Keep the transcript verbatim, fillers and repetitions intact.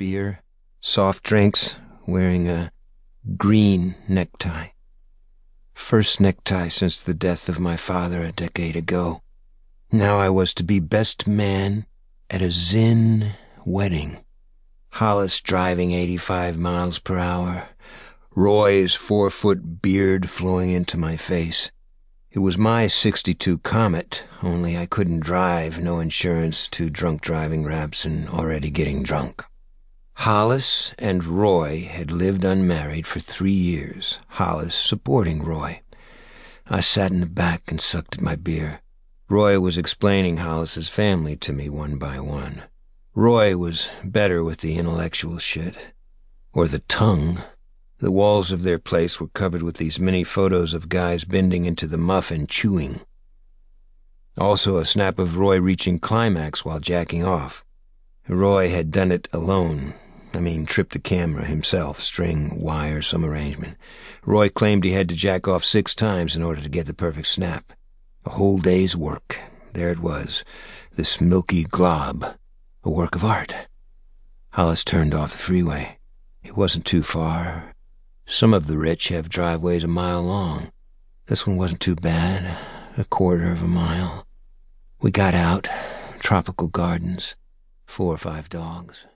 beer, soft drinks, wearing a green necktie. First necktie since the death of my father a decade ago. Now I was to be best man at a Zinn wedding. Hollis driving eighty-five miles per hour. Roy's four-foot beard flowing into my face. It was my sixty-two Comet, only I couldn't drive, no insurance, two drunk driving raps, and already getting drunk. Hollis and Roy had lived unmarried for three years, Hollis supporting Roy. I sat in the back and sucked at my beer. Roy was explaining Hollis's family to me one by one. Roy was better with the intellectual shit. Or the tongue. The walls of their place were covered with these mini photos of guys bending into the muff and chewing. Also a snap of Roy reaching climax while jacking off. Roy had done it alone. I mean, tripped the camera himself, string, wire, some arrangement. Roy claimed he had to jack off six times in order to get the perfect snap. A whole day's work. There it was, this milky glob, a work of art. Hollis turned off the freeway. It wasn't too far. Some of the rich have driveways a mile long. This one wasn't too bad, a quarter of a mile. We got out, tropical gardens, four or five dogs.